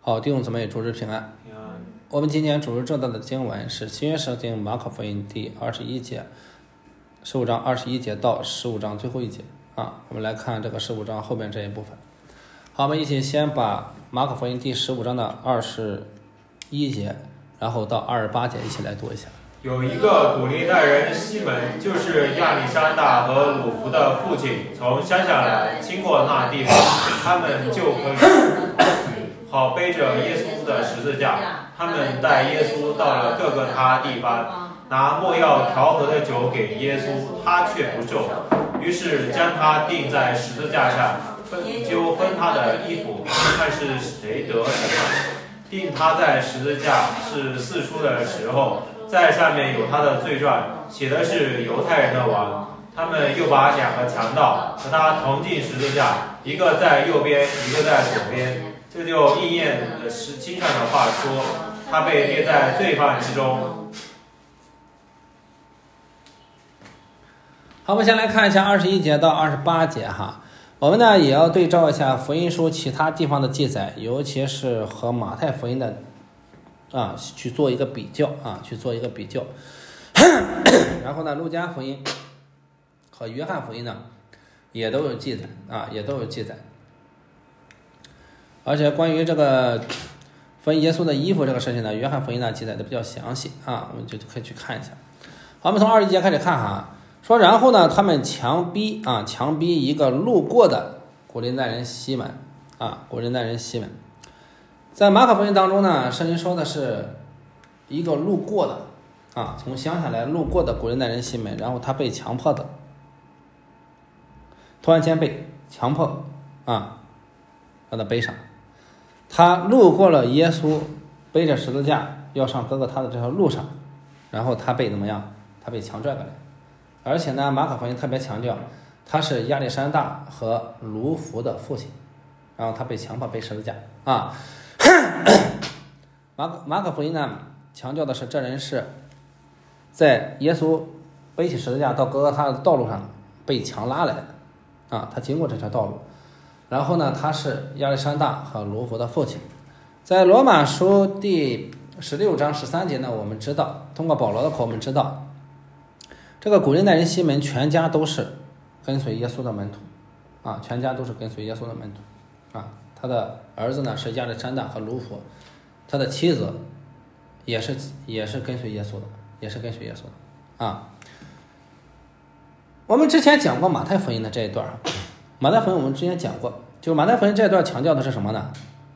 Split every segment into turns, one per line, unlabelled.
好，弟兄姊妹，主日平安。我们今天主日正道的经文是新约圣经马可福音第21节，15章21节到15章最后一节啊。我们来看这个15章后面这一部分。好，我们一起先把马可福音第15章的21节，然后到28节一起来读一下。
有一个古利奈人西门，就是亚历山大和鲁孚的父亲，从乡下来，经过那地方，他们就可以好背着耶稣的十字架。他们带耶稣到了各个他地方，拿没药调和的酒给耶稣，他却不受。于是将他钉在十字架上，分他的衣服，看是谁得胜。钉他在十字架是四书的时候，在上面有他的罪状，写的是犹太人的王。他们又把两个强盗和他同进十字架，一个在右边，一个在左边。这就应验经上的话说，他被列在罪犯之中。
好，我们先来看一下21节到28节哈。我们呢也要对照一下福音书其他地方的记载，尤其是和马太福音的去做一个比较。然后呢，路加福音和约翰福音呢也都有记载。而且关于这个分耶稣的衣服这个事情呢，约翰福音呢记载的比较详细啊，我们就可以去看一下。好，我们从21节开始看哈，说然后呢，他们强逼一个路过的古利奈人西门在马可福音当中呢，圣经说的是一个路过的从乡下来路过的古利奈人西门，然后他被强迫的，突然间被强迫让他背上。他路过了耶稣背着十字架要上哥哥他的这条路上，然后他被怎么样？他被强拽过来。而且呢，马可福音特别强调他是亚历山大和卢孚的父亲，然后他被强迫背十字架马可福音呢强调的是这人是在耶稣背起十字架到哥哥他的道路上被强拉来的他经过这条道路。然后呢，他是亚历山大和卢孚的父亲。在罗马书第16章13节呢，我们知道，通过保罗的口我们知道，这个古利奈人西门全家都是跟随耶稣的门徒他的儿子呢是亚历山大和卢孚，他的妻子也是跟随耶稣的我们之前讲过马太福音的这一段，马太福音我们之前讲过，就是马太福音这一段强调的是什么呢？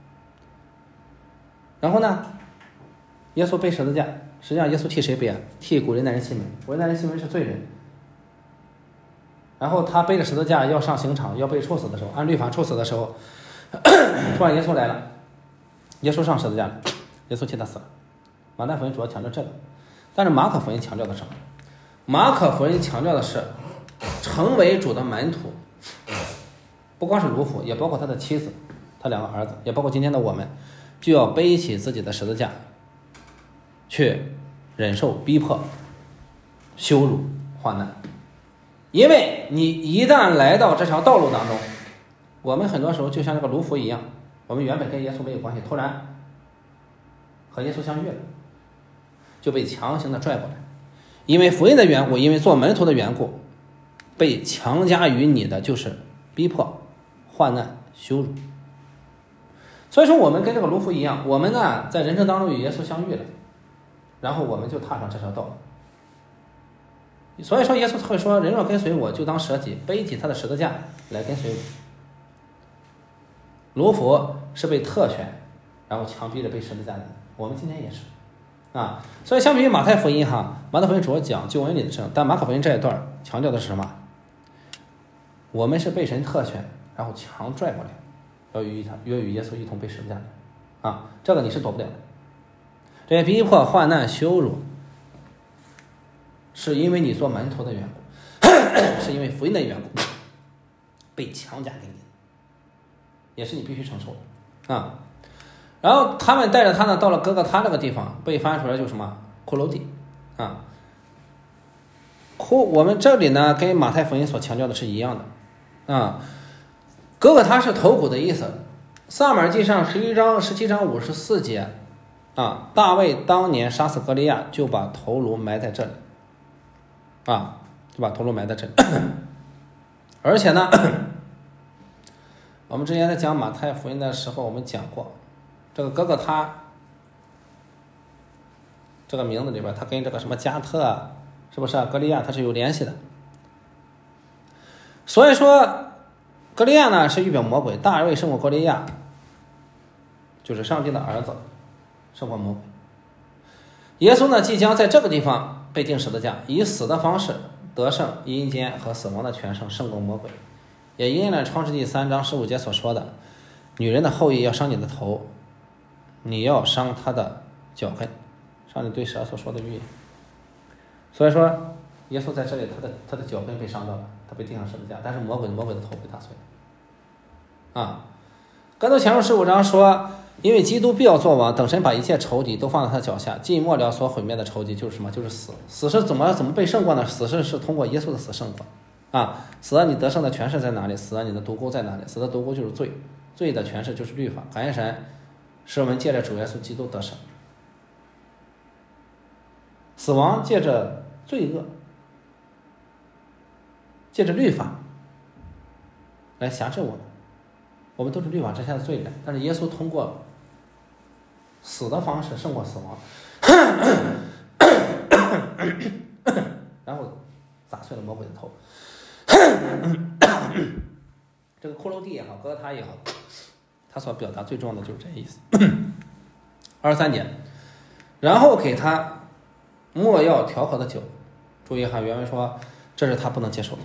然后呢，耶稣背十字架，实际上耶稣替谁背啊？替古利奈人西门。古利奈人西门是罪人，然后他背着十字架要上刑场，要被处死的时候，按律法处死的时候，突然耶稣来了，耶稣上十字架了，耶稣替他死了。马太福音主要强调这个，但是马可福音强调的什么？马可福音强调的是成为主的门徒，不光是卢孚，也包括他的妻子，他两个儿子，也包括今天的我们，就要背起自己的十字架，去忍受逼迫、羞辱、患难。因为你一旦来到这条道路当中，我们很多时候就像这个卢孚一样，我们原本跟耶稣没有关系，突然和耶稣相遇了，就被强行的拽过来。因为福音的缘故，因为做门徒的缘故，被强加于你的就是逼迫、患难、羞辱。所以说我们跟这个卢孚一样，我们呢在人生当中与耶稣相遇了，然后我们就踏上这条道路。所以说耶稣会说，人若跟随我，就当舍己，背起他的十字架来跟随我。卢孚是被特选，然后强逼着背十字架的，我们今天也是所以相比于马太福音马太福音主要讲救恩里的事，但马可福音这一段强调的是什么？我们是被神特选，然后强拽过来，要与耶稣一同背十字架的这个你是躲不了的。这些逼迫、患难、羞辱，是因为你做门徒的缘故，是因为福音的缘故，被强加给你，也是你必须承受的然后他们带着他呢，到了哥哥他那个地方，被翻出来就是什么骷髅地我们这里呢跟马太福音所强调的是一样的哥哥他是头骨的意思， 撒母耳记上11章17章54节啊，大卫当年杀死歌利亚，就把头颅埋在这里啊，就把头颅埋在这里。而且呢，我们之前在讲马太福音的时候，我们讲过，这个哥哥他这个名字里边，他跟这个什么加特啊，是不是啊？歌利亚他是有联系的。所以说，歌利亚呢是预表魔鬼，大卫胜过歌利亚，就是上帝的儿子，胜过魔鬼。耶稣呢即将在这个地方被钉十字架，以死的方式得胜阴间和死亡的全胜，胜过魔鬼。也应验了创世纪3章15节所说的，女人的后裔要伤你的头，你要伤她的脚跟，上帝对蛇所说的预言。所以说耶稣在这里他的脚跟被伤到了，他被钉上十字架，但是魔鬼的头被打碎啊。哥林多前书15章说，因为基督必要作王，等神把一切仇敌都放在他脚下，尽末了所毁灭的仇敌就是什么？就是死。死是怎么被胜过呢？死是通过耶稣的死胜过啊。死了你得胜的权势在哪里？死了你的毒钩在哪里？死的毒钩就是罪，罪的权势就是律法。感谢神使我们借着主耶稣基督得胜。死亡借着罪恶，借着律法来辖制我们，我们都是律法之下的罪人，但是耶稣通过死的方式胜过死亡，然后砸碎了魔鬼的头。这个骷髅地也好，哥他也好，他所表达最重要的就是这意思。23节，然后给他莫要调和的酒。注意哈，原文说这是他不能接受的。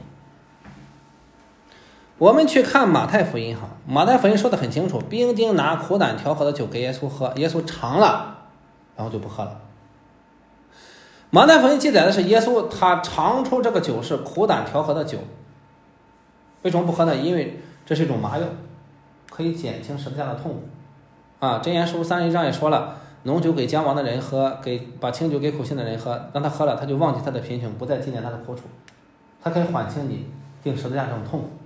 我们去看马太福音哈，马太福音说的很清楚，兵丁拿苦胆调和的酒给耶稣喝，耶稣尝了，然后就不喝了。马太福音记载的是耶稣他尝出这个酒是苦胆调和的酒，为什么不喝呢？因为这是一种麻药，可以减轻十字架的痛苦啊。箴言书31章也说了，浓酒给将亡的人喝，把清酒给苦心的人喝，让他喝了，他就忘记他的贫穷，不再纪念他的苦楚，他可以缓轻你钉十字架这种痛苦。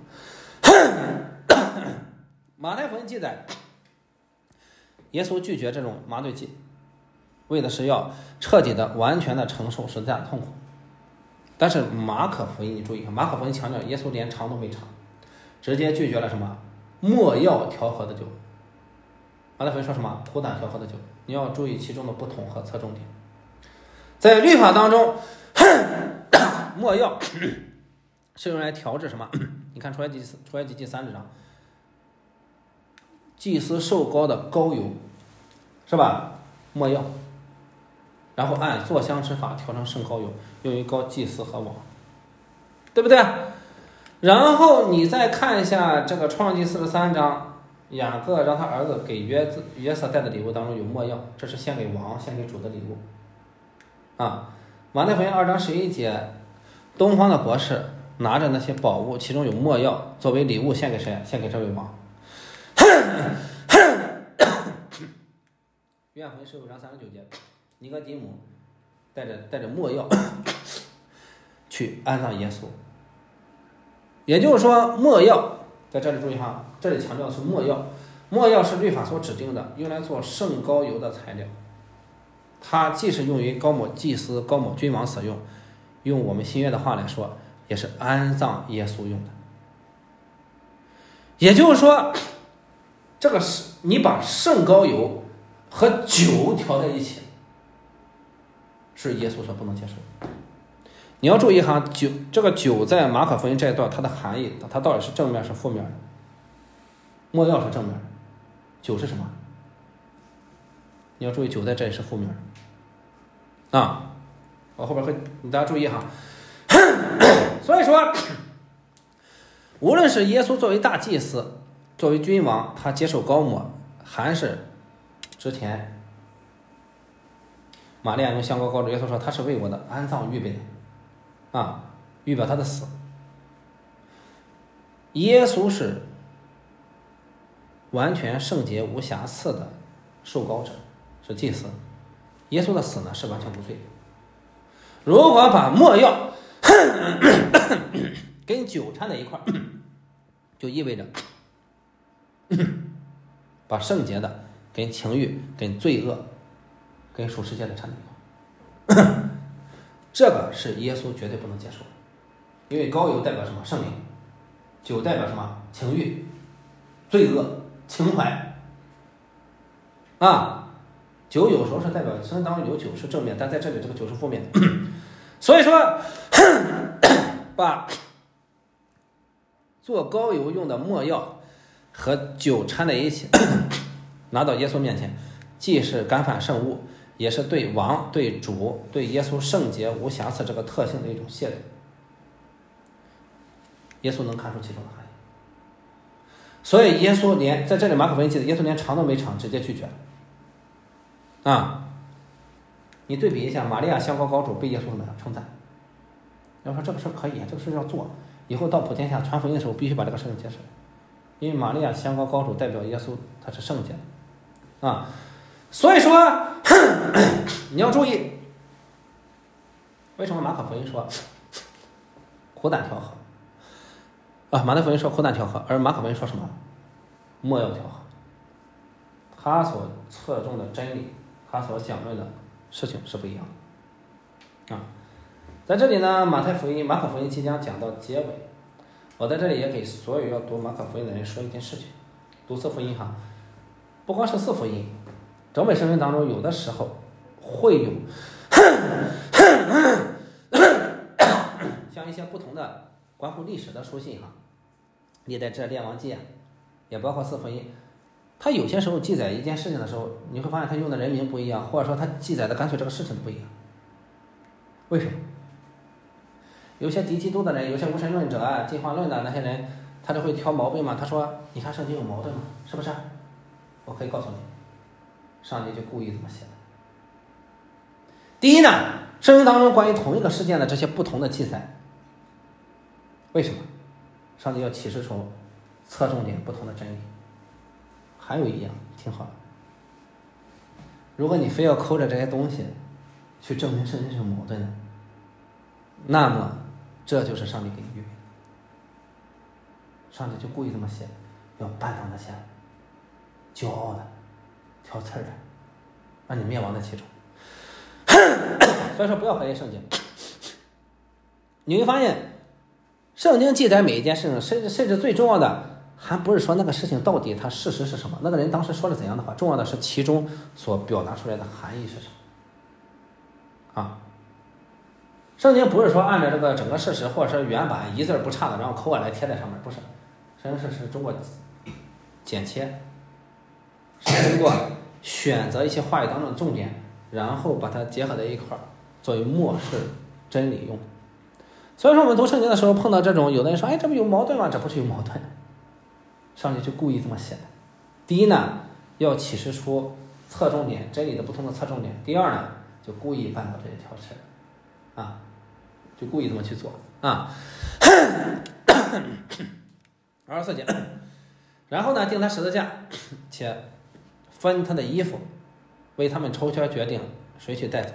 马太福音记载，耶稣拒绝这种麻醉剂，为的是要彻底的、完全的承受十字架的痛苦。但是马可福音，你注意看，马可福音强调耶稣连尝都没尝，直接拒绝了什么？莫要调和的酒。马太福音说什么？苦胆调和的酒。你要注意其中的不同和侧重点。在律法当中，莫要是用来调制什么？你看出埃及记30章，祭司受膏的膏油，是吧？没药，然后按做香之法调成圣膏油，用于膏祭司和王，对不对？然后你再看一下这个创世记43章，雅各让他儿子给约瑟带的礼物当中有没药，这是献给王、献给主的礼物啊。马太福音2章11节，东方的博士拿着那些宝物，其中有没药，作为礼物献给谁？献给这位王。约翰福音15章39节，尼哥底母带着没药去安葬耶稣。也就是说，没药在这里注意哈，这里强调的是没药，没药是律法所指定的，用来做圣膏油的材料。它既是用于膏抹祭司、膏抹君王所用，用我们新约的话来说，也是安葬耶稣用的。也就是说，这个是你把圣膏油和酒调在一起，是耶稣所不能接受的。你要注意哈，这个酒在马可福音这一段它的含义，它到底是正面是负面的？没药是正面的，酒是什么？你要注意，酒在这里是负面的啊。我后边会，大家注意哈。所以说，无论是耶稣作为大祭司，作为君王，他接受膏抹，还是之前玛利亚用香膏膏着耶稣说他是为我的安葬预备的啊，预表他的死。耶稣是完全圣洁无瑕疵的受膏者，是祭司。耶稣的死呢是完全无罪的。如果把没药跟酒掺在一块，就意味着把圣洁的跟情欲、跟罪恶、跟属世界的掺在一块，这个是耶稣绝对不能接受的。因为膏油代表什么？圣灵。酒代表什么？情欲、罪恶、情怀。啊，酒有时候是代表圣经当中有酒是正面，但在这里这个酒是负面的。所以说，把做膏油用的没药和酒掺在一起，拿到耶稣面前，既是干犯圣物，也是对王、对主、对耶稣圣洁无瑕疵这个特性的一种亵渎。耶稣能看出其中的含义，所以耶稣连在这里马可福音记得，耶稣连尝都没尝，直接拒绝了。啊，你对比一下，玛利亚香膏膏主被耶稣怎么样称赞？要说这个事可以，这个事要做，以后到普天下传福音的时候，必须把这个事情解释。因为玛利亚香膏膏主代表耶稣，他是圣洁的啊，所以说你要注意，为什么马可福音说苦胆调和？啊，马太福音说苦胆调和，而马可福音说什么？没药调和。他所侧重的真理，他所讲论的事情是不一样的。啊，在这里呢，马可福音即将讲到结尾。我在这里也给所有要读马可福音的人说一件事情：读四福音哈，不光是四福音，整本圣经当中有的时候会有像一些不同的关乎历史的书信哈，历代志、列王记，也包括四福音，它有些时候记载一件事情的时候，你会发现它用的人名不一样，或者说它记载的干脆这个事情都不一样。为什么？有些敌基督的人，有些无神论者啊、进化论的那些人，他就会挑毛病嘛。他说：“你看圣经有矛盾吗？是不是？”我可以告诉你，上帝就故意这么写的。第一呢，圣经当中关于同一个事件的这些不同的记载，为什么？上帝要启示出侧重点不同的真理。还有一样，听好了，如果你非要抠着这些东西去证明圣经是有矛盾的，那么这就是上帝给你预备的。上帝就故意这么写，要绊倒那些骄傲的、挑刺儿的，让你灭亡在其中。所以说不要怀疑圣经。你会发现圣经记载每一件事情，甚至最重要的还不是说那个事情到底它事实是什么，那个人当时说了怎样的话，重要的是其中所表达出来的含义是什么啊。圣经不是说按照这个整个事实或者是原版一字不差的然后抠下来贴在上面，不是。圣经是中国剪切，是通过选择一些话语当中的重点，然后把它结合在一块儿，作为末世真理用。所以说我们读圣经的时候碰到这种，有的人说，哎，这不有矛盾吗？这不是有矛盾，上帝就故意这么写的。第一呢，要启示出侧重点，真理的不同的侧重点；第二呢，就故意绊倒这些挑刺啊，就故意这么去做啊。24节，然后呢，钉他十字架，且分他的衣服，为他们抽签决定谁去带走。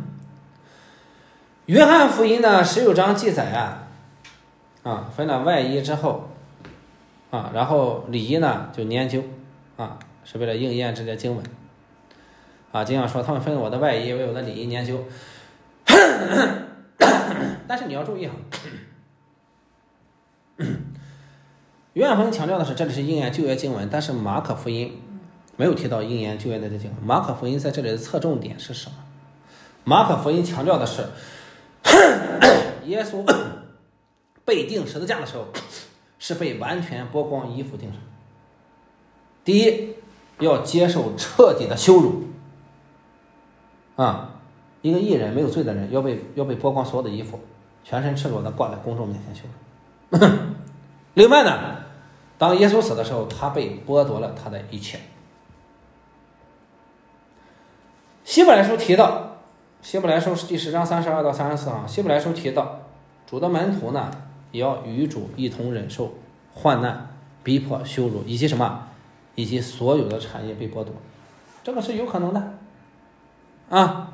约翰福音呢19章记载啊，分了外衣之后啊，然后里衣呢就研究啊，是为了应验这些经文啊。经上说他们分了我的外衣为我的里衣研究。但是你要注意哈，约翰福音强调的是这里是应验旧约经文，但是马可福音没有提到应验旧约的这经文。马可福音在这里的侧重点是什么？马可福音强调的是耶稣被钉十字架的时候是被完全剥光衣服钉上。第一，要接受彻底的羞辱啊，一个义人没有罪的人要被剥光所有的衣服，全身赤裸的挂在公众面前羞辱。另外呢，当耶稣死的时候，他被剥夺了他的一切。希伯来书提到，希伯来书第10章32到34行，希伯来书提到主的门徒呢也要与主一同忍受患难、逼迫、羞辱，以及什么，以及所有的产业被剥夺，这个是有可能的啊。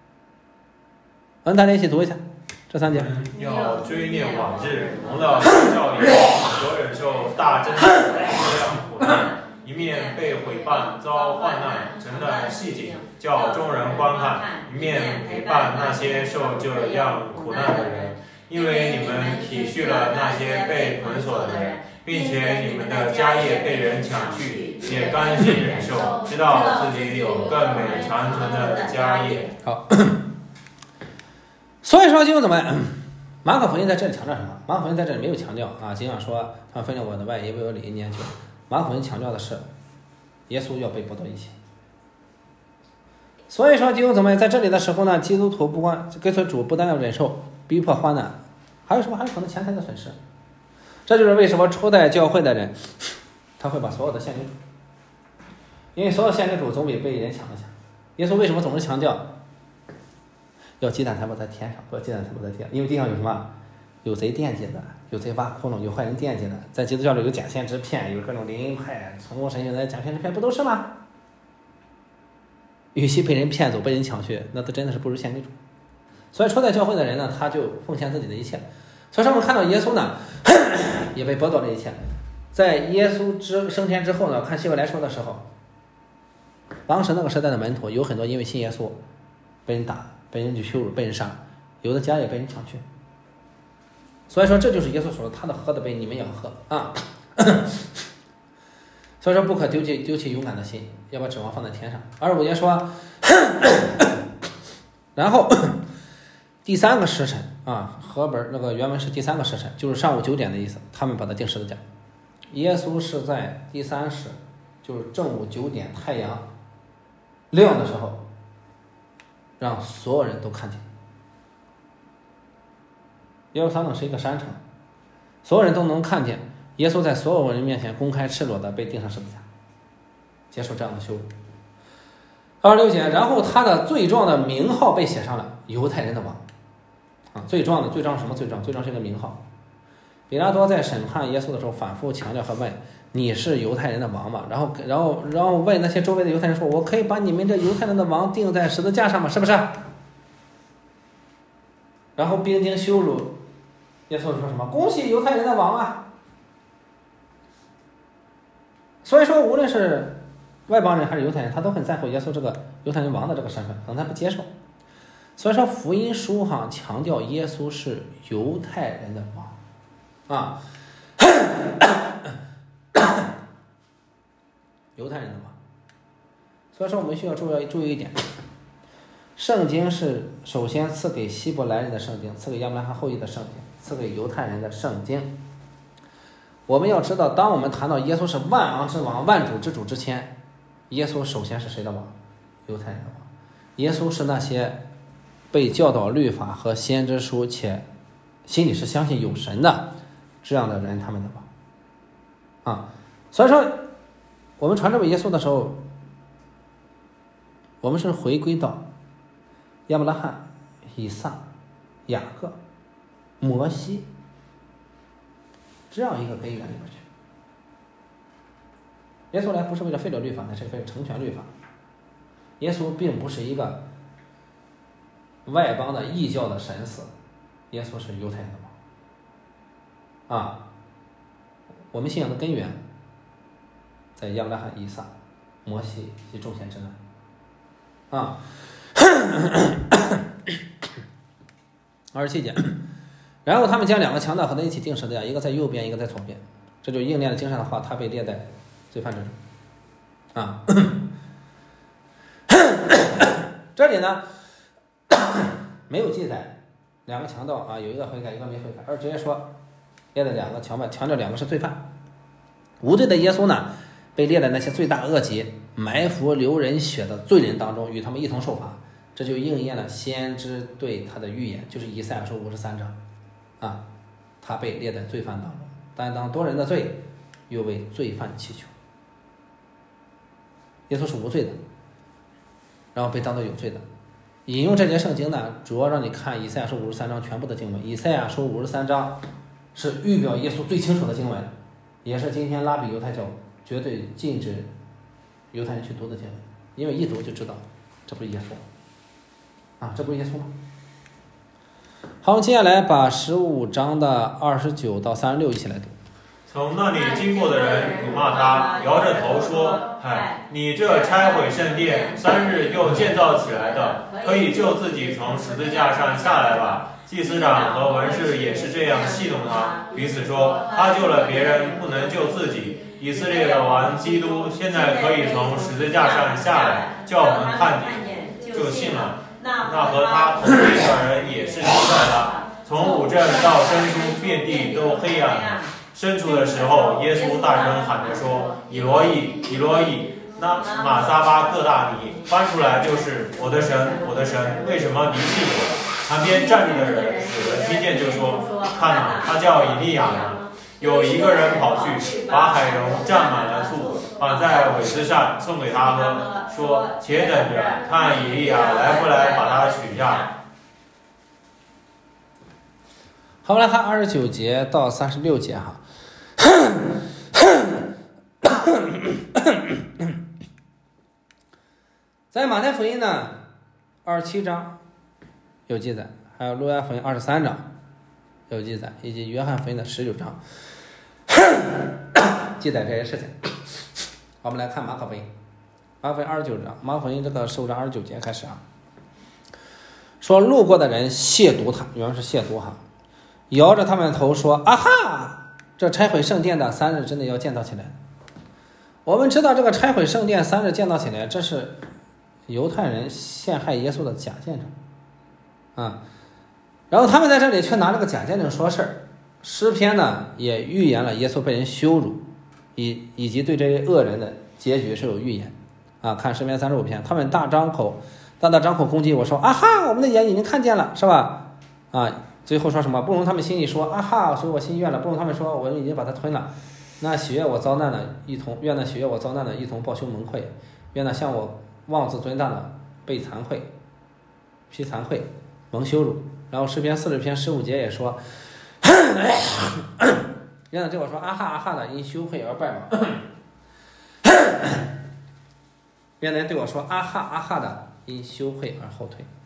大家一起读一下这3节。
要追念往日，蒙了教以后，所忍受大真实的各样苦难， 一面被毁谤遭患难成了戏景，叫众人观看，一面陪伴那些受这样苦难的人。因为你们体恤了那些被捆锁的人，并且你们的家业被人抢去，也甘心忍受，知道自己有更美长存的家业。
好，所以说弟兄姊妹，马可福音在这里强调什么？马可福音在这里没有强调啊，经常说他们分了我的外衣，为我理一年久。马可福音强调的是耶稣要被剥夺一切。所以说弟兄姊妹，在这里的时候呢，基督徒不光跟随主，不但要忍受逼迫患难，还有什么？还有可能钱财的损失。这就是为什么初代教会的人他会把所有的献给主，因为所有献给主总比被人抢一下。耶稣为什么总是强调要积攒财宝在天上，不要积攒财宝在地上？因为地上有什么？有贼惦记的，有贼挖窟窿，有坏人惦记的。在基督教里有假先知骗，有各种灵恩派、成功神学的假先知骗，不都是吗？与其被人骗走、被人抢去，那都真的是不如献给主。所以初代教会的人呢，他就奉献自己的一切。所以说我们看到耶稣呢，也被剥夺了一切。在耶稣升天之后呢，看希伯来书的时候，当时那个时代的门徒有很多因为信耶稣被人打、被人去羞辱、被人杀，有的家也被人抢去。所以说这就是耶稣说的，他的喝的杯你们也要喝啊。所以说不可丢弃勇敢的心，要把指望放在天上。25节说，然后第三个时辰啊，和本那个原文是第三个时辰，就是上午9点的意思，他们把它定十字架。耶稣是在第三时，就是正午9点太阳亮的时候，让所有人都看见。耶路撒冷是一个山城，所有人都能看见耶稣在所有人面前公开赤裸的被钉上十字架，接受这样的羞辱。26节，然后他的罪状的名号被写上了，犹太人的王。罪状什么罪状？罪状是一个名号。比拉多在审判耶稣的时候反复强调和问，你是犹太人的王吗？然后问那些周围的犹太人说，我可以把你们这犹太人的王钉在十字架上吗？是不是？然后兵丁羞辱耶稣说什么？恭喜犹太人的王啊！所以说无论是外邦人还是犹太人，他都很在乎耶稣这个犹太人王的这个身份，可能他不接受。所以说福音书上强调耶稣是犹太人的王啊，犹太人的王。所以说我们需要注意一点，圣经是首先赐给希伯来人的圣经，赐给亚伯拉罕后裔的圣经，赐给犹太人的圣经。我们要知道，当我们谈到耶稣是万王之王、万主之主之前，耶稣首先是谁的王？犹太人的王。耶稣是那些被教导律法和先知书且心里是相信有神的这样的人，他们的王啊。所以说我们传这位耶稣的时候，我们是回归到亚伯拉罕、以撒、雅各、摩西这样一个根源里面去。耶稣来不是为了废了律法，乃是为了成全律法。耶稣并不是一个外邦的异教的神死，耶稣是犹太人的王啊。我们信仰的根源在亚伯拉罕、以撒、摩西及众先知那啊。27节，然后他们将两个强盗合在一起钉十字架，一个在右边，一个在左边，这就应验了经上的话，他被列在罪犯之中啊。这里呢没有记载两个强盗啊，有一个悔改，一个没悔改，而直接说列的两个强调两个是罪犯。无罪的耶稣呢，被列在那些罪大恶极、埋伏流人血的罪人当中，与他们一同受罚。这就应验了先知对他的预言，就是以赛亚书53章啊，他被列在罪犯当中，担当多人的罪，又为罪犯祈求。耶稣是无罪的，然后被当作有罪的。引用这节圣经呢，主要让你看以赛亚书53章全部的经文。以赛亚书53章是预表耶稣最清楚的经文，也是今天拉比犹太教绝对禁止犹太人去读的经文，因为一读就知道这不是耶稣啊，这不是耶稣吗？好，接下来把15章的29到36一起来读。
从那里经过的人辱骂他，摇着头说：“嗨，你这拆毁圣殿，3日又建造起来的，可以救自己从十字架上下来吧。”祭司长和文士也是这样戏弄他，彼此说：“他救了别人，不能救自己。以色列的王基督现在可以从十字架上下来，叫我们看见，就信了。那和他同意的人也是听到他。从五镇到深处，遍地都黑暗。深处的时候，耶稣大声喊着说：‘以罗伊，以罗伊！’那马撒巴各大尼翻出来就是：‘我的神，我的神，为什么离弃我？’旁边站着的人有人听见就说：‘看哪，他叫以利亚呢。’有一个人跑去，把海蓉蘸满了醋，绑在苇子上，送给他喝，说：‘且等着，看以利亚来不来把他取下。’”
好，我们来看29节到36节哈。在马太福音呢27章有记载，还有路加福音23章有记载，以及约翰福音的19章记载这些事情。好，我们来看马可福音，马可福音29章，马可福音这个15章29节开始啊，说路过的人亵渎他，原文是亵渎哈，摇着他们的头说：“啊哈，这拆毁圣殿的3日真的要建造起来。”我们知道这个拆毁圣殿3日建造起来，这是犹太人陷害耶稣的假见证啊。然后他们在这里却拿这个假见证说事儿。诗篇呢也预言了耶稣被人羞辱，以及对这些恶人的结局是有预言啊。看诗篇35篇，他们大张口攻击我说：“啊哈，我们的眼已经看见了，是吧？”啊，最后说什么？不容他们心里说：“啊哈，所以我心愿了。”不容他们说：“我已经把它吞了。”那喜悦我遭难的一同，愿那喜悦我遭难的一同报羞蒙愧，愿那向我妄自尊大的被惭愧，披惭愧，蒙羞辱。然后诗篇40篇15节也说，愿那对我说啊哈啊哈的因羞愧而败亡，愿那对我说啊哈啊哈的因羞愧而后退。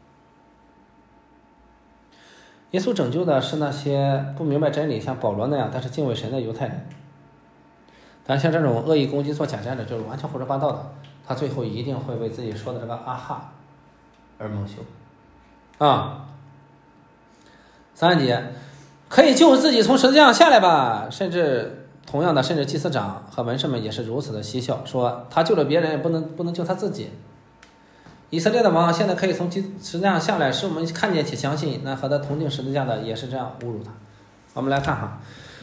耶稣拯救的是那些不明白真理像保罗那样但是敬畏神的犹太人，但像这种恶意攻击做假见的就是完全胡说八道的，他最后一定会为自己说的这个啊哈而蒙羞啊。3节，可以救自己从十字架上下来吧。甚至祭司长和文士们也是如此的嬉笑，说他救了别人不能救他自己。以色列的王现在可以从十字架上下来，使我们看见且相信，那和他同定十字架的也是这样侮辱他。我们来看哈，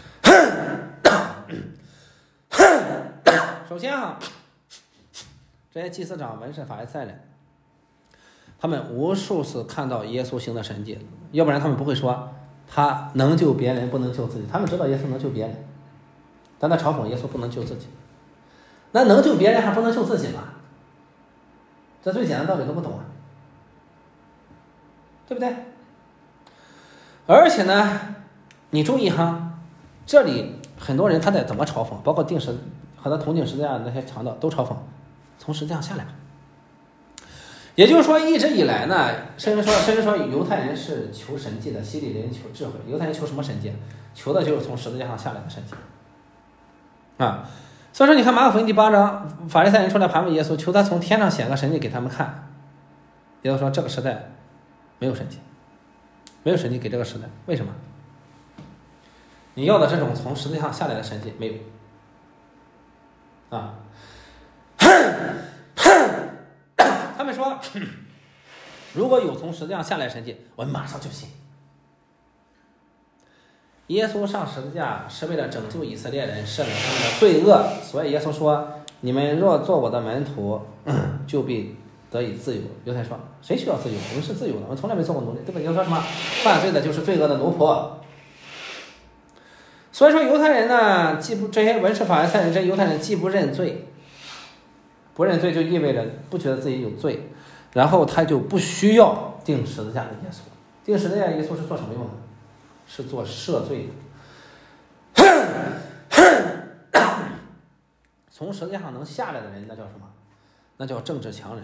首先哈，这些祭司长、文士、法利赛人，他们无数次看到耶稣行的神迹，要不然他们不会说他能救别人不能救自己。他们知道耶稣能救别人，但他嘲讽耶稣不能救自己。那能救别人还不能救自己吗？这最简单的道理都不懂啊，对不对？而且呢，你注意哈，这里很多人他在怎么嘲讽，包括和他同定十字架的那些强盗都嘲讽从十字架下来。也就是说，一直以来呢，甚至说犹太人是求神迹的，希利人求智慧。犹太人求什么神迹？求的就是从十字架上下来的神迹啊。所以说，你看马可福音第8章，法利赛人出来盘问耶稣，求他从天上显个神迹给他们看。耶稣说，这个时代没有神迹，没有神迹给这个时代。为什么？你要的这种从十字架上下来的神迹没有啊。他们说，如果有从十字架上下来的神迹，我们马上就信。耶稣上十字架是为了拯救以色列人，赦免他们的罪恶，所以耶稣说：“你们若做我的门徒，就必得以自由。”犹太人说：“谁需要自由？我们是自由的，我们从来没做过奴隶，对吧？”耶稣说什么？犯罪的就是罪恶的奴仆。所以说，犹太人呢，这些文士法利赛人，这犹太人既不认罪，不认罪就意味着不觉得自己有罪，然后他就不需要钉十字架的耶稣。钉十字架的耶稣是做什么用的？是做赦罪的。从十字架上能下来的人，那叫什么？那叫政治强人，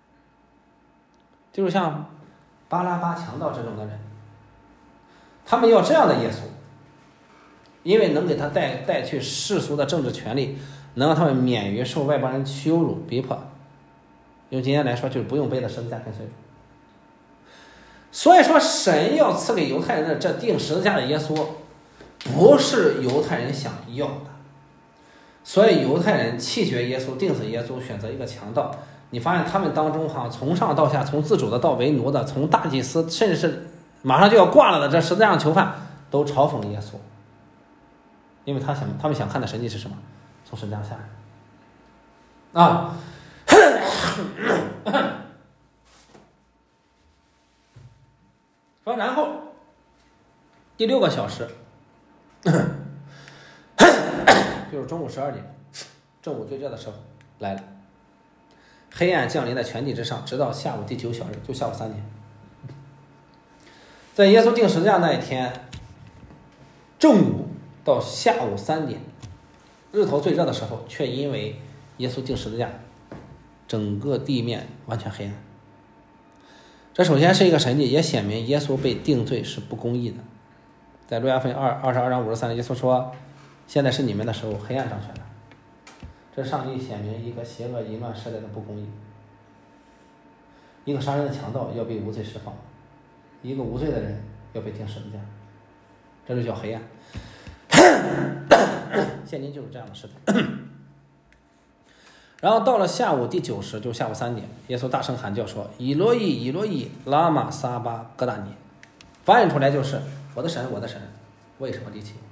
就是像巴拉巴强盗这种的人，他们要这样的耶稣， 因为能给他带去世俗的政治权利，能让他们免于受外邦人羞辱逼迫。用今天来说，就是不用背着十字架跟随主。所以说，神要赐给犹太人的这钉十字架的耶稣，不是犹太人想要的。所以犹太人弃绝耶稣，钉死耶稣，选择一个强盗。你发现他们当中从上到下，从自主的到为奴的，从大祭司，甚至是马上就要挂了的这十字架上囚犯，都嘲讽耶稣，因为他们想看的神迹是什么？从十字架下来啊。说然后第6个小时就是中午12点，正午最热的时候来了，黑暗降临在全地之上，直到下午第9小时，就下午3点。在耶稣钉十字架那一天，正午到下午3点，日头最热的时候，却因为耶稣钉十字架，整个地面完全黑暗。这首先是一个神迹，也显明耶稣被定罪是不公义的。在路加福音22章53节，耶稣说：“现在是你们的时候，黑暗掌权了。”这上帝显明一个邪恶淫乱时代的不公义。一个杀人的强盗要被无罪释放，一个无罪的人要被钉十字架，这就叫黑暗。现今就是这样的时代。然后到了下午第9时，就下午3点，耶稣大声喊叫说：“以罗伊，以罗伊，拉玛撒巴各大尼。”翻译出来就是：“我的神，我的神，为什么离弃我？”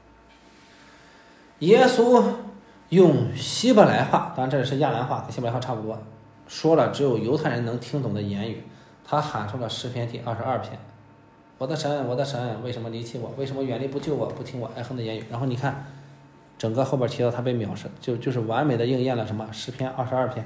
耶稣用希伯来话，当然这是亚兰话，跟希伯来话差不多，说了只有犹太人能听懂的言语。他喊出了诗篇第22篇：“我的神，我的神，为什么离弃我？为什么远离不救我？不听我哀恨的言语？”然后你看。整个后边提到他被藐视，就是完美的应验了什么？诗篇22篇。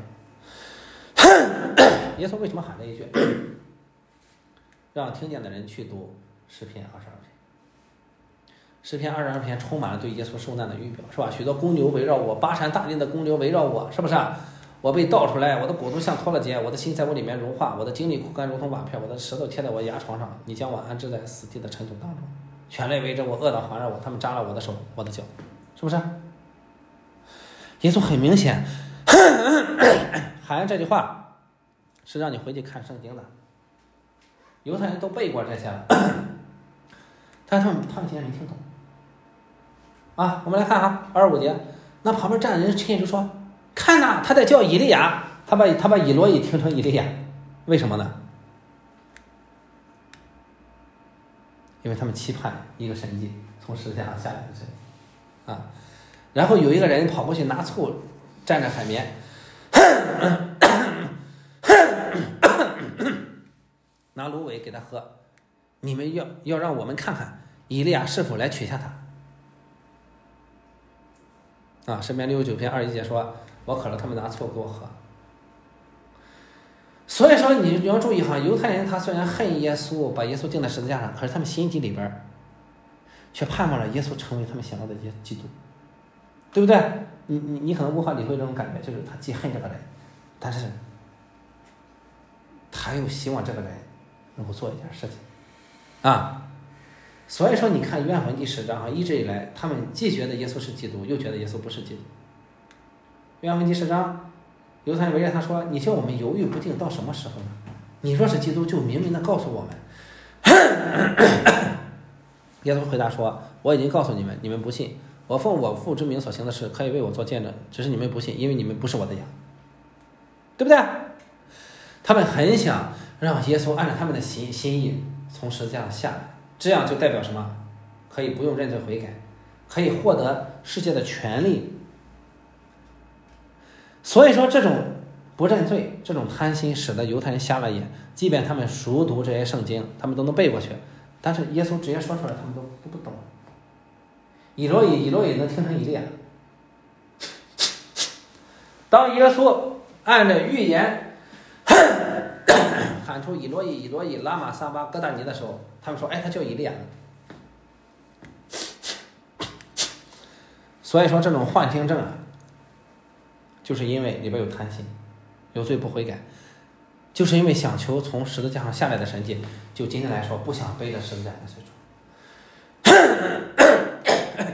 耶稣为什么喊这一句？让听见的人去读诗篇22篇。诗篇22篇充满了对耶稣受难的预表，是吧？许多公牛围绕我，巴山大林的公牛围绕我，是不是？我被倒出来，我的骨头像脱了节，我的心在我里面融化，我的精力枯干如同瓦片，我的舌头贴在我牙床上，你将我安置在死地的尘土当中，犬类围着我，恶党环绕我，他们扎了我的手，我的脚。是不是？耶稣很明显喊这句话是让你回去看圣经的，犹太人都背过这些了，但是他们竟然没听懂啊！我们来看哈，25节，那旁边站的人亲就说：“看呐，他在叫以利亚。”他把以罗以听成以利亚，为什么呢？因为他们期盼一个神迹从十字架上下来的神迹。啊，然后有一个人跑过去拿醋蘸着海绵，拿芦苇给他喝。你们要让我们看看以利亚是否来取下他。啊，诗篇69篇21节说：“我渴了，他们拿醋给我喝。”所以说你要注意哈，犹太人他虽然恨耶稣，把耶稣钉在十字架上，可是他们心底里边却盼望着耶稣成为他们想要的基督，对不对？你可能无法理会这种感觉，就是他既恨这个人，但是他又希望这个人能够做一件事情啊。所以说你看约翰福音第10章一直以来他们既觉得耶稣是基督，又觉得耶稣不是基督。约翰福音第10章，犹太人围着他说：“你叫我们犹豫不定到什么时候呢？你若是基督，就明明的告诉我们。”耶稣回答说：“我已经告诉你们，你们不信。我奉我父之名所行的事，可以为我做见证，只是你们不信，因为你们不是我的羊，对不对？”他们很想让耶稣按照他们的心意从十字架上下来，这样就代表什么？可以不用认罪悔改，可以获得世界的权利。所以说，这种不认罪，这种贪心，使得犹太人瞎了眼。即便他们熟读这些圣经，他们都能背过去。但是耶稣直接说出来，他们都不懂。以罗以能听成以利亚。当耶稣按照预言喊出以罗以拉玛撒巴哥大尼的时候，他们说：“哎，他叫以利亚。”所以说这种幻听症啊，就是因为里边有贪心，有罪不悔改，就是因为想求从十字架上下来的神迹，就今天来说不想背着十字架跟随主。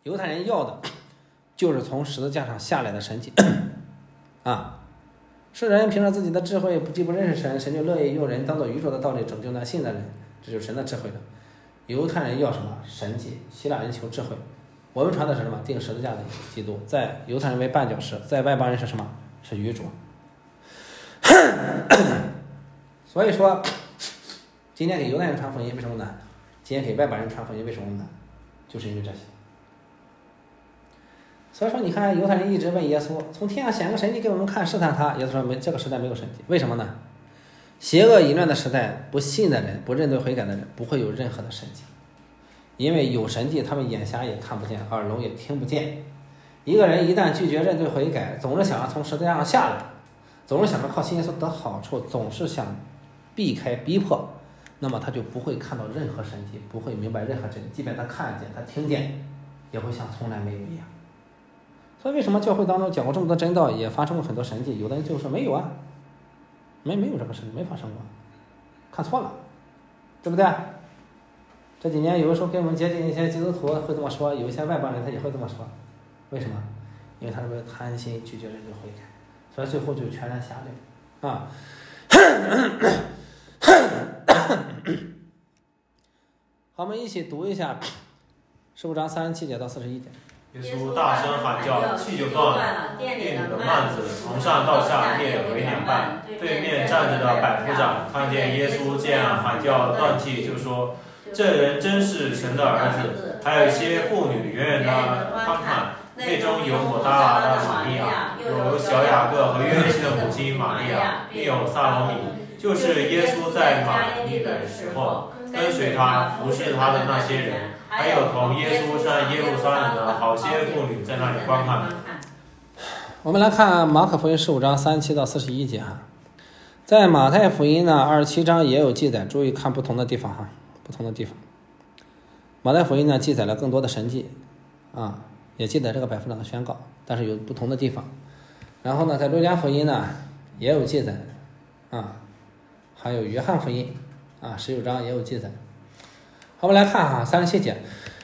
犹太人要的就是从十字架上下来的神迹啊！世人凭着自己的智慧既不认识神，神就乐意用人当做愚拙的道理拯救那信的人，这就是神的智慧了。犹太人要什么？神迹。希腊人求智慧。我们传的是什么？钉十字架的基督，在犹太人为绊脚石，在外邦人是什么？是愚拙。所以说，今天给犹太人传福音为什么难？今天给外邦人传福音为什么难？就是因为这些。所以说，你看犹太人一直问耶稣，从天上显个神迹给我们看，试探他。耶稣说这个时代没有神迹，为什么呢？邪恶淫乱的时代，不信的人，不认罪悔改的人，不会有任何的神迹，因为有神迹，他们眼瞎也看不见，耳聋也听不见。一个人一旦拒绝认罪悔改，总是想要从十字架上下来，总是想着靠信耶稣得好处，总是想避开逼迫，那么他就不会看到任何神迹，不会明白任何真理，即便他看见他听见，也会像从来没有一样。所以为什么教会当中讲过这么多真道，也发生过很多神迹？有的人就说没有啊，没有这个神迹，没发生过，看错了，对不对？这几年有的时候跟我们接近一些基督徒会这么说，有一些外邦人他也会这么说，为什么？因为他认为贪心拒绝认罪悔改，所以最后就全然下流啊。好，我们一起读一下15章37节到41节。
耶稣大声喊叫，气就断了，店里的幔子从上到下裂为两半。对面站着的百夫长看见耶稣这样喊叫断气，就说：“这人真是神的儿子。”还有一些妇女远远的观看，内中有抹大拉的玛利亚，有小雅各和约西的母亲玛利亚，并有撒罗米，就是耶稣在马利的时候跟随他服侍他的那些人。还有同耶稣上耶路撒冷的好些妇女在那里观看。
我们来看马可福音15章37到41节哈，在马太福音呢27章也有记载，注意看不同的地方哈，不同的地方。马太福音呢记载了更多的神迹啊，也记载这个百夫长的宣告，但是有不同的地方。然后呢，在路加福音呢也有记载啊，还有约翰福音啊19章也有记载。好，我们来看哈37节。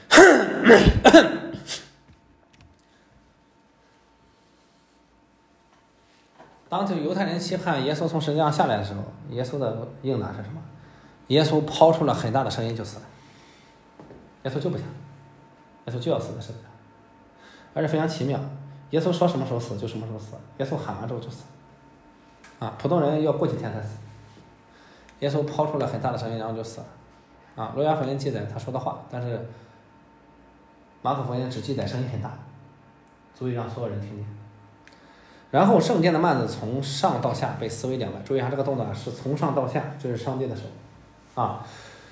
当这犹太人期盼耶稣从十字架上下来的时候，耶稣的应答是什么？耶稣抛出了很大的声音就死了。耶稣就不想，耶稣就要死在十字架，而且非常奇妙。耶稣说什么时候死就什么时候死，耶稣喊完之后就死。啊，普通人要过几天才死。耶稣抛出了很大的声音，然后就死了。啊，路加福音记载他说的话，但是马可福音只记载声音很大，足以让所有人听见。然后圣殿的幔子从上到下被撕为两半，注意一下这个动作是从上到下，这是上帝的手啊。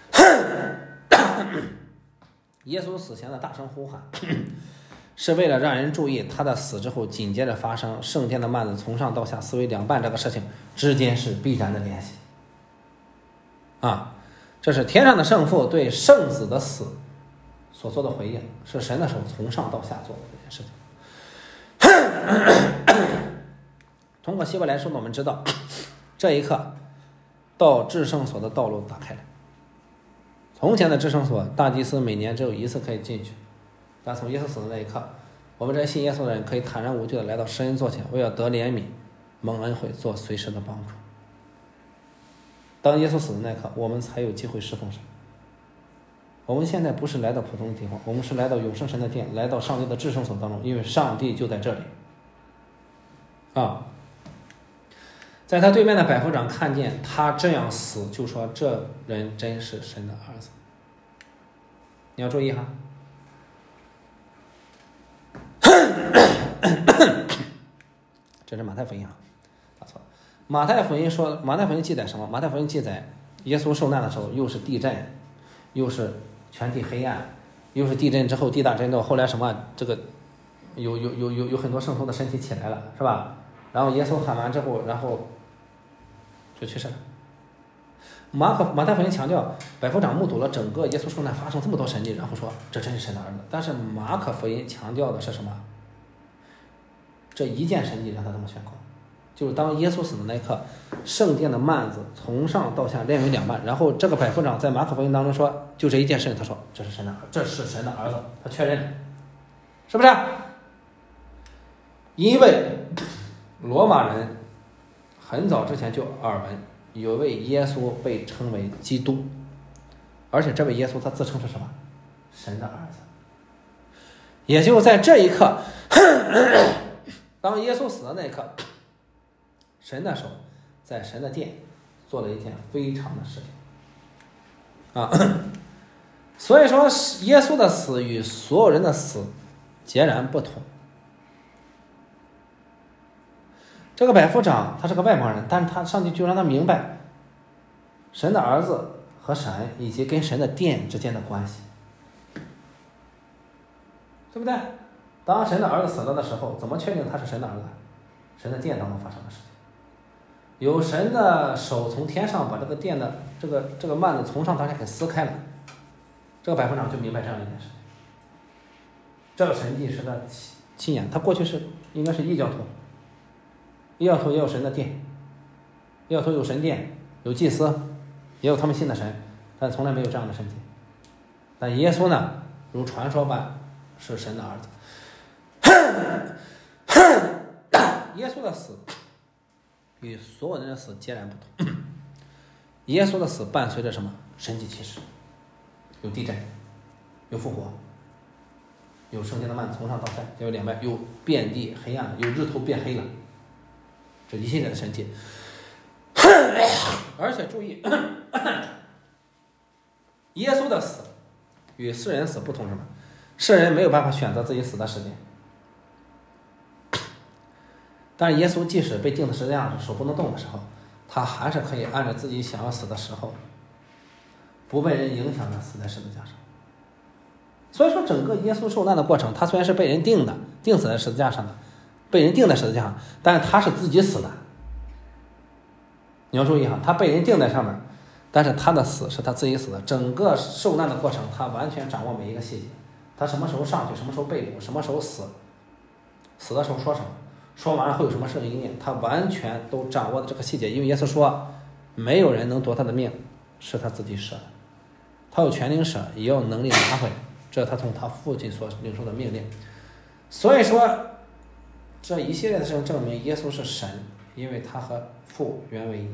耶稣死前的大声呼喊是为了让人注意他的死之后紧接着发生圣殿的幔子从上到下撕为两半这个事情之间是必然的联系啊。这是天上的圣父对圣子的死所做的回应，是神的手从上到下做的这件事情。通过希伯来书我们知道，这一刻到至圣所的道路打开了。从前的至圣所，大祭司每年只有一次可以进去，但从耶稣死的那一刻，我们这些信耶稣的人可以坦然无惧的来到施恩座前，为了得怜悯、蒙恩惠，做随时的帮助。当耶稣死的那一刻，我们才有机会侍奉神。我们现在不是来到普通的地方，我们是来到永生神的殿，来到上帝的至圣所当中，因为上帝就在这里啊。在他对面的百夫长看见他这样死，就说这人真是神的儿子。你要注意哈，这是马太福音啊，打错了。马太福音说，马太福音记载什么？马太福音记载耶稣受难的时候，又是地震，又是全地黑暗，又是地震之后地大震动，后来什么这个有很多圣徒的身体起来了，是吧？然后耶稣喊完之后，然后就去世了。马太福音强调百夫长目睹了整个耶稣受难发生这么多神迹，然后说这真是神的儿子。但是马可福音强调的是什么？这一件神迹让他这么宣告，就是当耶稣死的那一刻，圣殿的幔子从上到下裂为两半。然后这个百夫长在马可福音当中说，就这一件事情，他说这是神的儿子，他确认了。 是不是？因为罗马人很早之前就耳闻有位耶稣被称为基督，而且这位耶稣他自称是什么？神的儿子。也就在这一刻，当耶稣死的那一刻，神的手在神的殿做了一件非常的事情啊。所以说耶稣的死与所有人的死截然不同。这个百夫长他是个外邦人，但是他上帝就让他明白神的儿子和神以及跟神的殿之间的关系，对不对？当神的儿子死了的时候，怎么确定他是神的儿子？神的殿当中发生的事情，有神的手从天上把这个殿的这个幔子从上到下给撕开了，这个百夫长就明白这样一件事情。这个神迹是他亲眼，他过去是应该是异教徒，异教徒也有神的殿，异教徒有神殿，有祭司，也有他们信的神，但从来没有这样的神迹。但耶稣呢，如传说般是神的儿子。耶稣的死与所有人的死截然不同。耶稣的死伴随着什么？神迹奇事，有地震，有复活，有圣经的幔从上到下，有两边，有遍地黑暗，有日头变黑了，这一系列的神迹。而且注意，耶稣的死与世人死不同什么？世人没有办法选择自己死的时间，但是耶稣即使被钉在十字架上手不能动的时候，他还是可以按照自己想要死的时候，不被人影响的死在十字架上。所以说整个耶稣受难的过程，他虽然是被人钉死在十字架上的，被人钉在十字架上，但是他是自己死的。你要注意哈，他被人钉在上面，但是他的死是他自己死的。整个受难的过程，他完全掌握每一个细节。他什么时候上去，什么时候被捕，什么时候死，死的时候说什么，说完了会有什么圣应验，他完全都掌握的这个细节。因为耶稣说，没有人能夺他的命，是他自己舍的。他有权柄舍，也有能力拿回来，这是他从他父亲所领受的命令。所以说，这一系列的事情证明耶稣是神，因为他和父原为一。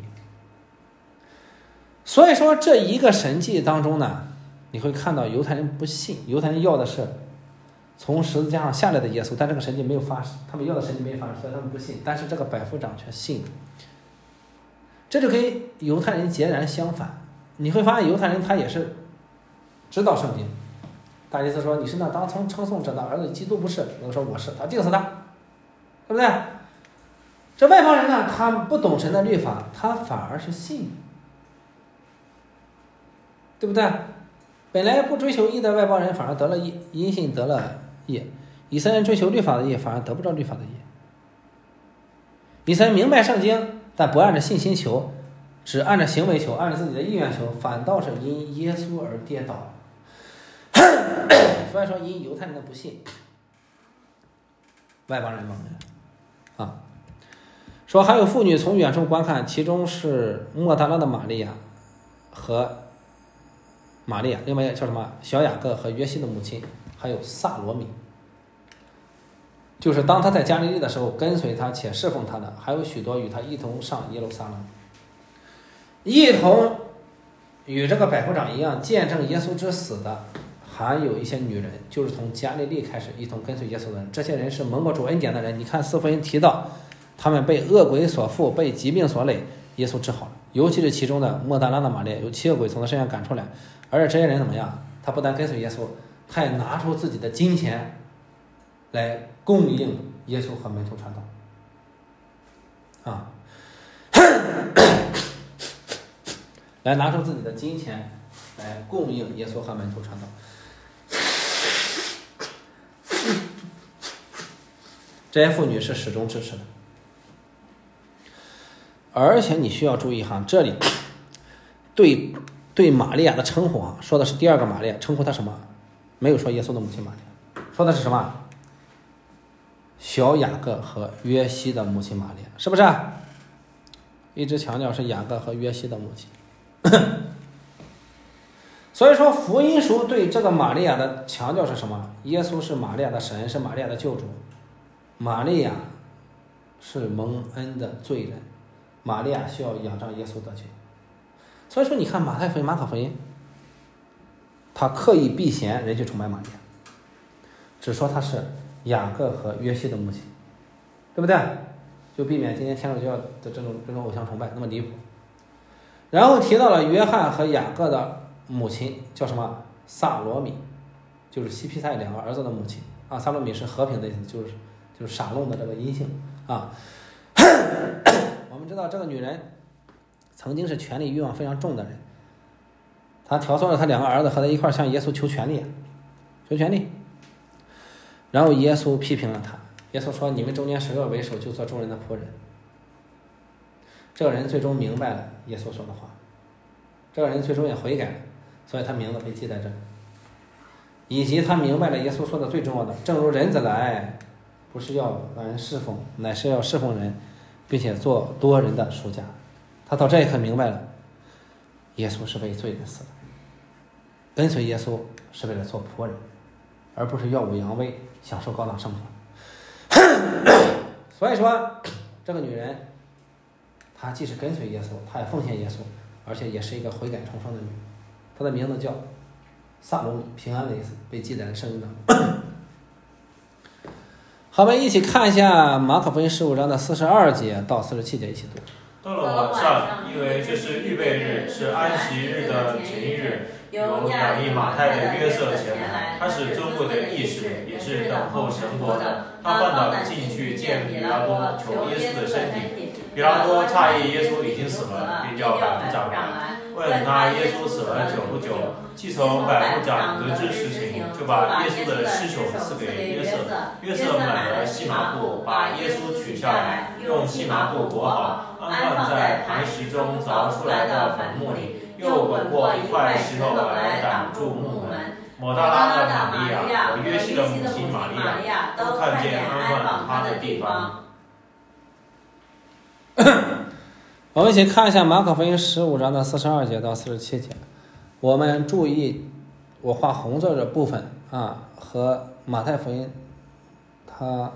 所以说这一个神迹当中呢，你会看到犹太人不信，犹太人要的是从十字架上下来的耶稣，但这个神迹没有发生，他们要的神迹没有发生，所以他们不信。但是这个百夫长却信了，这就跟犹太人截然相反。你会发现犹太人他也是知道圣经，大意思说你是那当称颂者的儿子，基督不是，有的说我是，他钉死他，对不对？这外邦人呢，他不懂神的律法，他反而是信，对不对？本来不追求义的外邦人反而得了义，因信得了义。以色列人追求律法的义，反而得不着律法的义。以色列明白圣经，但不按照信心求，只按照行为求，按照自己的意愿求，反倒是因耶稣而跌倒。所以说，因犹太人的不信，外邦人蒙恩啊。说还有妇女从远处观看，其中是莫大拉的玛利亚和玛利亚，另外叫什么小雅各和约西的母亲，还有撒罗米，就是当他在加利利的时候跟随他且侍奉他的，还有许多与他一同上耶路撒冷，一同与这个百夫长一样见证耶稣之死的，还有一些女人，就是从加利利开始一同跟随耶稣的人。这些人是蒙过主恩典的人。你看四福音提到他们被恶鬼所附，被疾病所累，耶稣治好了。尤其是其中的莫大拉的玛利亚，有7个鬼从他身上赶出来。而且这些人怎么样？他不但跟随耶稣，他也拿出自己的金钱来供应耶稣和门徒传道啊，来拿出自己的金钱来供应耶稣和门徒传道。这些妇女是始终支持的。而且你需要注意哈，这里对玛利亚的称呼啊，说的是第二个玛利亚，称呼她什么？没有说耶稣的母亲玛利亚，说的是什么？小雅各和约西的母亲玛利亚，是不是？一直强调是雅各和约西的母亲。 所以说福音书对这个玛利亚的强调是什么？耶稣是玛利亚的神，是玛利亚的救主。玛利亚是蒙恩的罪人，玛利亚需要仰仗耶稣得救。所以说你看马太福音、马可福音，他刻意避嫌人去崇拜玛利亚，只说他是雅各和约西的母亲，对不对？就避免今天天主教的这种偶像崇拜那么离谱。然后提到了约翰和雅各的母亲叫什么？萨罗米，就是西庇太两个儿子的母亲啊。萨罗米是和平的意思，就是傻弄的这个阴性啊。我们知道这个女人曾经是权力欲望非常重的人，她挑唆了她两个儿子和她一块向耶稣求权力，求权力。然后耶稣批评了她，耶稣说：“你们中间谁要为首，就做众人的仆人。”这个人最终明白了耶稣说的话，这个人最终也悔改了，所以他名字被记在这里。以及他明白了耶稣说的最重要的，正如人子来，不是要让人侍奉，乃是要侍奉人，并且做多人的赎价。他到这一刻明白了，耶稣是为罪人死的，跟随耶稣是为了做仆人，而不是耀武扬威，享受高档生活。所以说，这个女人，她既是跟随耶稣，她也奉献耶稣，而且也是一个悔改重生的女人。她的名字叫萨罗米，平安的意思，被记载在圣经当中。好，我们一起看一下马可福音15章的42节到47节，一起读。
到了晚上，因为这是预备日，是安息日的前一日，有亚利马太的约瑟前来，他是尊贵的义士，也是等候神国的。他犯了进去见比拉多，求耶稣的身体。比拉多诧异耶稣已经死了，便叫百夫长来问他耶稣死了久不久。既从百夫长得知实情，就把耶稣的尸首赐给约瑟。约瑟买了细麻布，把耶稣取下来，用细麻布裹好，安放在磐石中凿出来的坟墓里，又滚过一块石头来挡住墓门。抹大拉的玛利亚和约西的母亲玛利亚都看见安放他的地方。
我们一起看一下马可福音15章的42节到47节。我们注意我画红色的部分啊，和马太福音它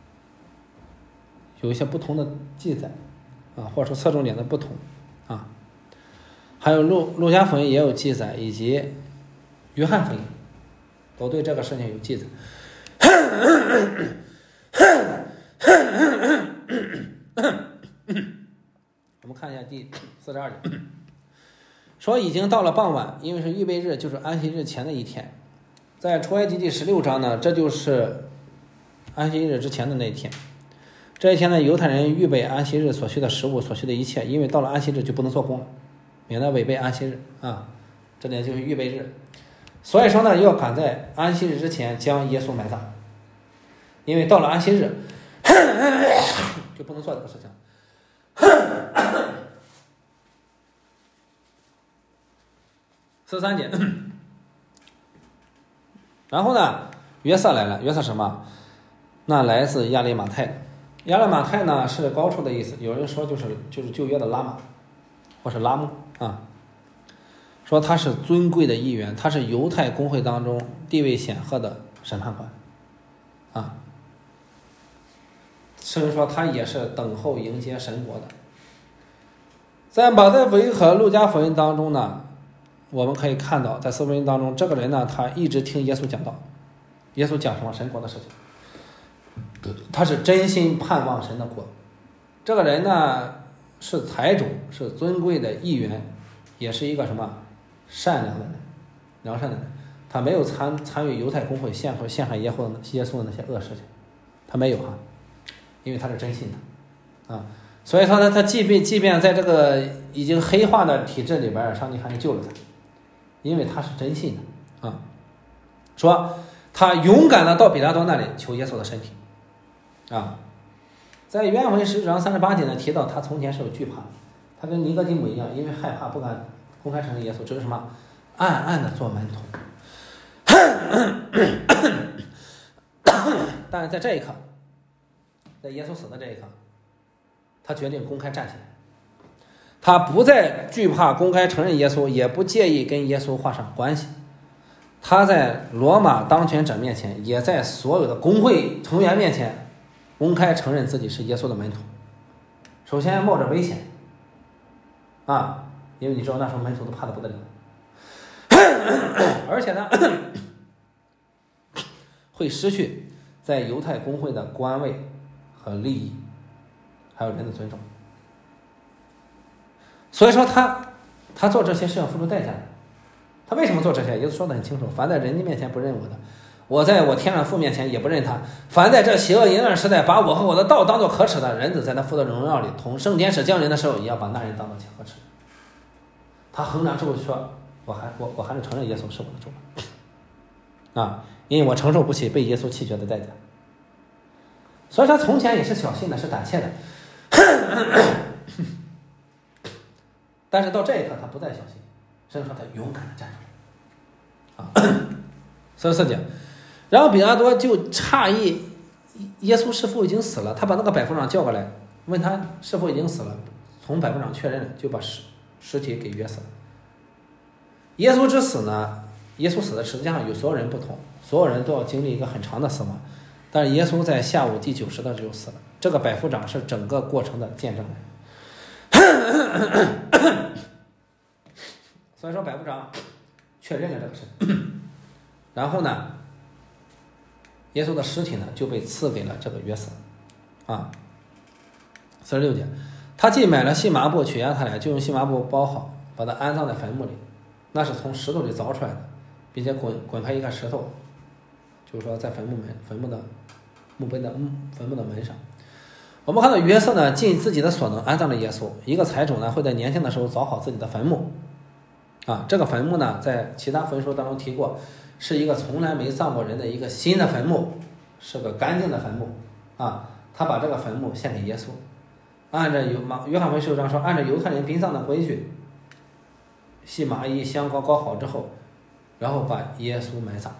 有一些不同的记载啊，或者说侧重点的不同啊。还有路加福音也有记载，以及约翰福音都对这个事情有记载。我们看一下第42节，说已经到了傍晚，因为是预备日，就是安息日前的一天。在出埃及记16章呢，这就是安息日之前的那一天。这一天呢，犹太人预备安息日所需的食物，所需的一切，因为到了安息日就不能做工了，免得违背安息日啊。这点就是预备日。所以说呢，要赶在安息日之前将耶稣埋葬，因为到了安息日就不能做这个事情。43节，然后呢，约瑟来了。约瑟什么？那来自亚利马太的。亚利马太呢是高处的意思，有人说就是旧约的拉玛，或是拉木啊。说他是尊贵的议员，他是犹太公会当中地位显赫的审判官啊。甚至说他也是等候迎接神国的。在马太福音和路加福音当中呢，我们可以看到，在四福音当中，这个人呢，他一直听耶稣讲道，耶稣讲什么神国的事情，他是真心盼望神的国。这个人呢，是财主，是尊贵的议员，也是一个什么善良的人，良善的人。他没有参与犹太公会陷害耶稣的那些恶事情，他没有哈，因为他是真心的啊。所以说他即便在这个已经黑化的体制里边，上帝还是救了他，因为他是真信的啊。说他勇敢的到比拉多那里求耶稣的身体啊。在约翰福音10章38节呢，提到他从前是有惧怕，他跟尼哥底母一样，因为害怕不敢公开承认耶稣，只是什么暗暗的做门徒。但是在这一刻，在耶稣死的这一刻，他决定公开站起来， 他不再惧怕公开承认耶稣，也不介意跟耶稣画上关系。他在罗马当权者面前，也在所有的公会成员面前公开承认自己是耶稣的门徒。首先冒着危险啊，因为你知道那时候门徒都怕得不得了，而且呢会失去在犹太公会的官位和利益，还有人的尊重。所以说他做这些是要付出代价的。他为什么做这些？耶稣说得很清楚，凡在人的面前不认我的，我在我天上父面前也不认他。凡在这邪恶淫乱时代把我和我的道当作可耻的，人子在他父的荣耀里同圣天使降临的时候，也要把那人当作可耻。他衡量之后说，我还是承认耶稣是我的主啊，因为我承受不起被耶稣弃绝的代价。所以他从前也是小心的，是胆怯的，但是到这一刻他不再小心，甚至说他勇敢的站出来啊。44节，然后比拉多就诧异耶稣是否已经死了，他把那个百夫长叫过来，问他是否已经死了，从百夫长确认了，就把尸体给约死了。耶稣之死呢，耶稣死的实际上与所有人不同，所有人都要经历一个很长的死亡，但是耶稣在下午第90的时候死了。这个百夫长是整个过程的见证人。所以说百夫长确认了这个事，然后呢，耶稣的尸体呢就被赐给了这个约瑟啊。46节，他既买了细麻布取押他俩，就用细麻布包好，把他安葬在坟墓里，那是从石头里凿出来的，并且滚开一个石头，就是说在坟墓的墓碑的坟墓的门上。我们看到约瑟呢尽自己的所能安葬了耶稣。一个财主呢会在年轻的时候凿好自己的坟墓啊，这个坟墓呢在其他坟书当中提过，是一个从来没葬过人的一个新的坟墓，是个干净的坟墓啊。他把这个坟墓献给耶稣，按照约翰福音16章说，按照犹太人殡葬的规矩，细麻衣香膏膏好之后，然后把耶稣埋葬。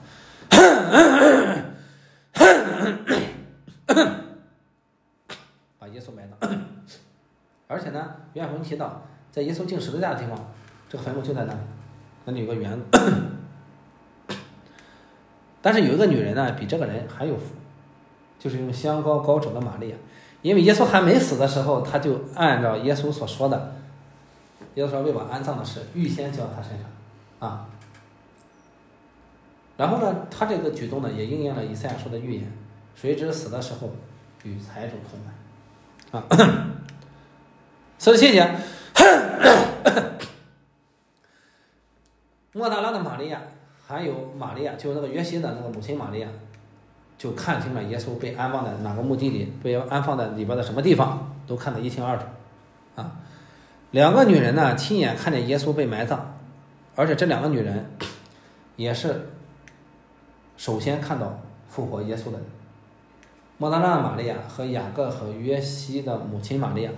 把耶稣埋葬。而且呢，约翰福音提到，在耶稣钉十字架的地方，这个坟墓就在那里，那里有个园子。但是有一个女人呢，比这个人还有福，就是用香膏膏主的玛利亚。因为耶稣还没死的时候，他就按照耶稣所说的，耶稣说为我安葬的事预先交到他身上啊。然后呢，他这个举动呢，也应验了以赛亚说的预言，谁知死的时候与财主同埋啊。47节，莫大拉的玛利亚还有玛利亚，就是那个约西的那个母亲玛利亚，就看清了耶稣被安放在哪个墓地里，被安放在里边的什么地方，都看得一清二楚啊。两个女人呢，亲眼看见耶稣被埋葬，而且这两个女人也是首先看到复活耶稣的人。莫大拉玛利亚和雅各和约西的母亲玛利亚，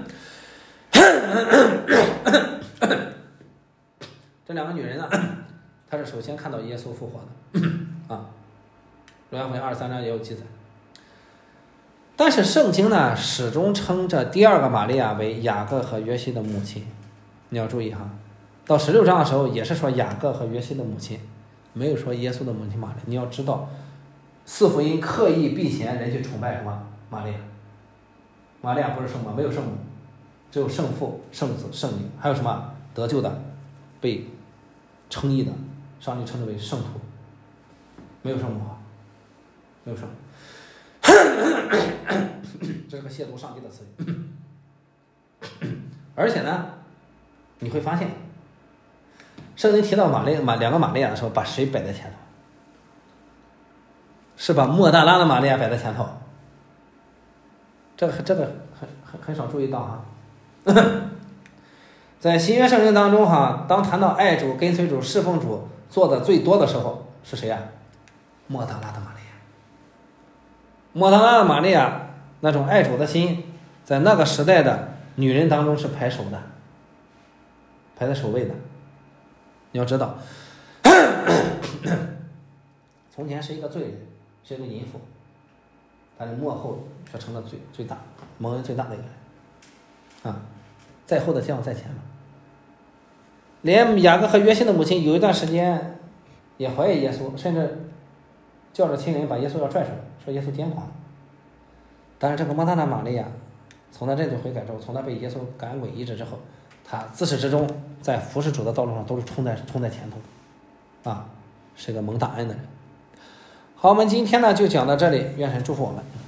这两个女人呢，她是首先看到耶稣复活的啊。约翰福音23章也有记载。但是圣经呢，始终称这第二个玛利亚为雅各和约西的母亲。你要注意哈，到16章的时候也是说雅各和约西的母亲，没有说耶稣的母亲玛利亚。你要知道，四福音刻意避嫌人去崇拜什么玛利亚。玛利亚不是圣母，没有圣母，只有圣父、圣子、圣灵，还有什么得救的、被称义的，上帝称之为圣徒，没有圣母，没有圣母。这是个亵渎上帝的词语。而且呢，你会发现，圣经提到两个玛利亚的时候，把谁摆在前头？是把莫大拉的玛利亚摆在前头。这个很少注意到哈。在新约圣经当中哈，当谈到爱主、跟随主、侍奉主做的最多的时候，是谁呀？莫大拉的玛利亚。莫大拉的玛利亚那种爱主的心，在那个时代的女人当中是排首的，排在首位的。你要知道，从前是一个罪人，是一个淫妇，但是末后却成了最大蒙恩最大的一个人啊。 在后的将在前嘛。连雅各和约西的母亲有一段时间也怀疑耶稣，甚至叫着亲人把耶稣要拽出来，说耶稣癫狂。但是这个莫大拉玛利亚从他认罪悔改之后，从他被耶稣赶鬼医治之后，他自始至终在服侍主的道路上都是冲在前头，是个蒙大恩的人。好，我们今天呢就讲到这里，愿神祝福我们。